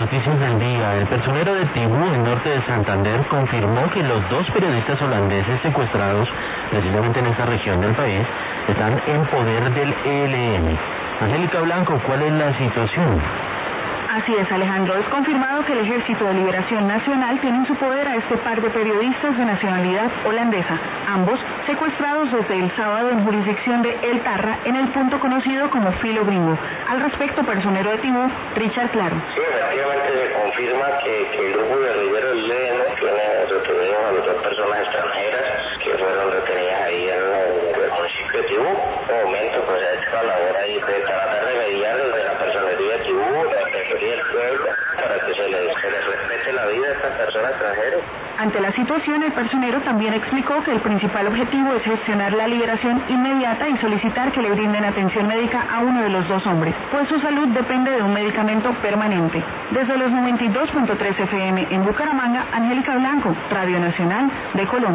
Noticias del día. El personero de Tibú, en norte de Santander, confirmó que los dos periodistas holandeses secuestrados precisamente en esta región del país están en poder del ELN. Angélica Blanco, ¿cuál es la situación? Así es, Alejandro. Es confirmado que el Ejército de Liberación Nacional tiene en su poder a este par de periodistas de nacionalidad holandesa, ambos secuestrados desde el sábado en jurisdicción de El Tarra, en el punto conocido como Filo Gringo. Al respecto, personero de Tibú, Richard Claro. Sí, efectivamente se confirma que el grupo guerrillero del ELN tiene retenidos a las dos personas extranjeras que fueron retenidas ahí en el municipio de Tibú. En un momento pues se ha hecho la labor ahí de tratar de mediar desde la personería de Tibú, del pueblo, para que se les respete la vida a estas personas extranjeras. Ante la situación, el personero también explicó que el principal objetivo es gestionar la liberación inmediata y solicitar que le brinden atención médica a uno de los dos hombres, pues su salud depende de un medicamento permanente. Desde los 92.3 FM en Bucaramanga, Angélica Blanco, Radio Nacional de Colombia.